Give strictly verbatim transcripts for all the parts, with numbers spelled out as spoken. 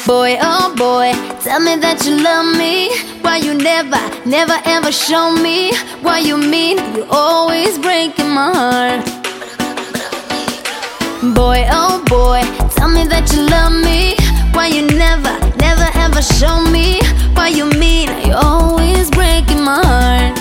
Boy, oh boy, tell me that you love me. Why you never, never ever show me what you mean? You always breaking my heart. Boy, oh boy, tell me that you love me. Why you never, never ever show me what you mean? You always breaking my heart.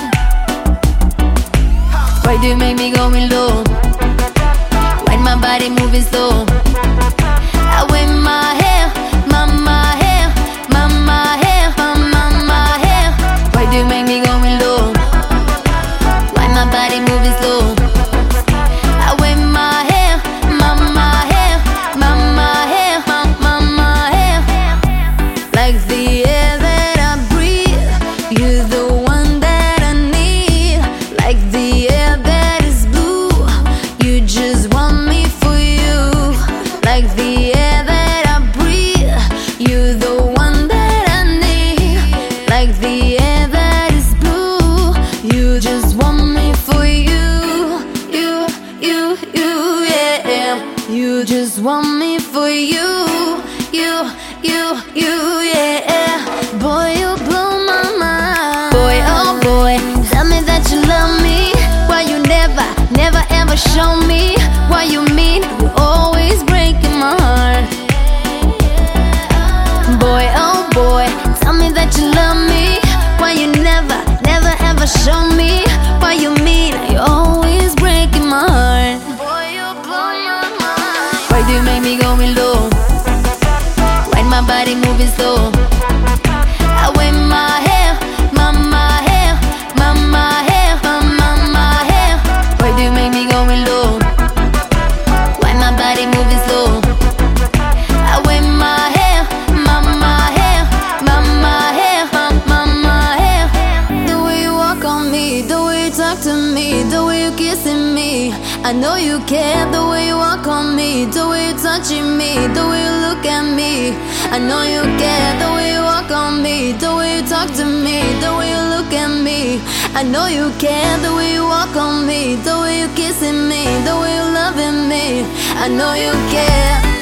Why do you make me going low? Why my body moving slow? I wave my hair, my my hair, my my hair, my my my hair. Why do you make me going low? Why my body moving slow? I wave my hair, my my hair, my my hair, my my my hair. Like the air that I breathe, you're the one that I need. Like the air that is blue, you just want me for you. Like the air that I breathe, you're the one that I need. Like the air that is blue, you just want me for you. You, you, you, yeah. You just want me for you. You, you, you, yeah. Boy, you blow my mind. Boy, oh boy, tell me that you love me. Why you never, never ever show me what you mean? You always breaking my heart. Boy, oh boy, tell me that you love me. Why you never, never ever show me what you mean? You always breaking my heart. Boy, you blow my mind. Why do you make me going low? Why my body moving slow? I wave my hair, my my hair, my my hair, my my my hair. Why do you make me going low? Why my body moving slow? I wave my hair, my my hair, my my hair, my my my hair. The way you walk on me, the way you talk to me, the way you kissing me, I know you care. The way you walk on me, the way you touching me, the way you look at me, I know you care. The way you walk on me, the way you talk to me, the way you look at me, I know you care. The way you walk on me, the way you kissing me, the way you loving me, I know you care.